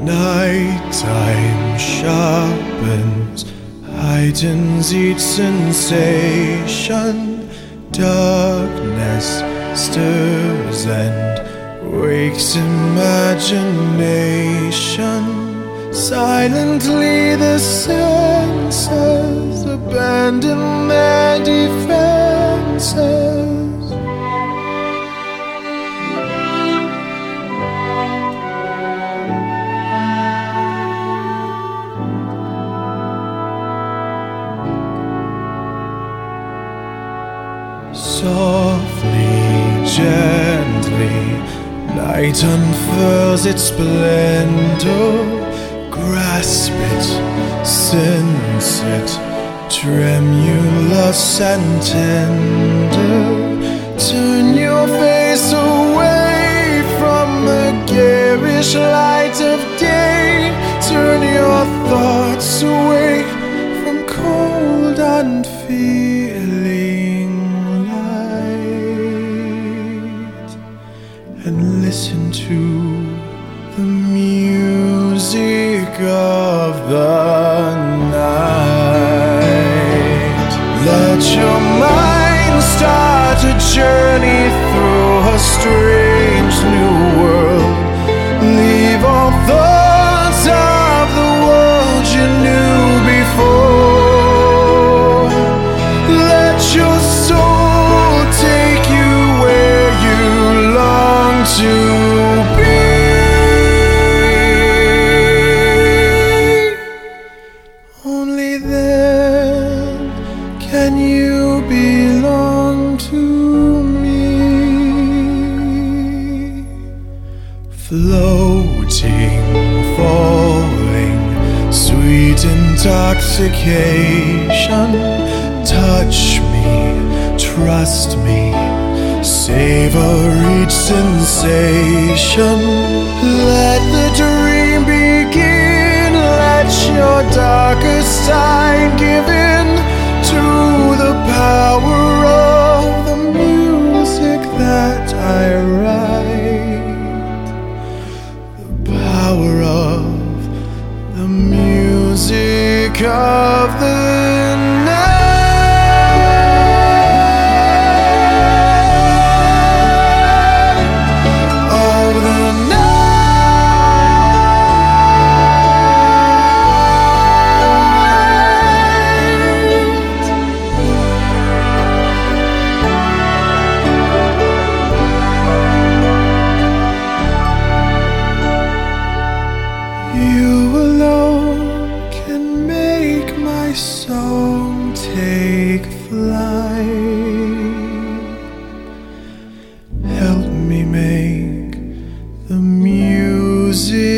Nighttime sharpens, heightens each sensation. Darkness stirs and wakes imagination. Silently the senses abandon their defenses. Softly, gently, night unfurls its splendor. Grasp it, sense it, tremulous and tender. Turn your face away from the garish light of day. Turn your thoughts away from cold unfeeling light, and listen to the music of the night. Let your mind start a journey through a strange new world. Leave all thoughts of the world you knew before. Let your soul take you where you long to be. Only then can you belong to me. Floating, falling, sweet intoxication. Touch me, trust me, savor each sensation. Let the dream begin. Let your darkest side give in to the power of the music that I write. The power of the music of the night. You alone can make my song take flight. Help me make the music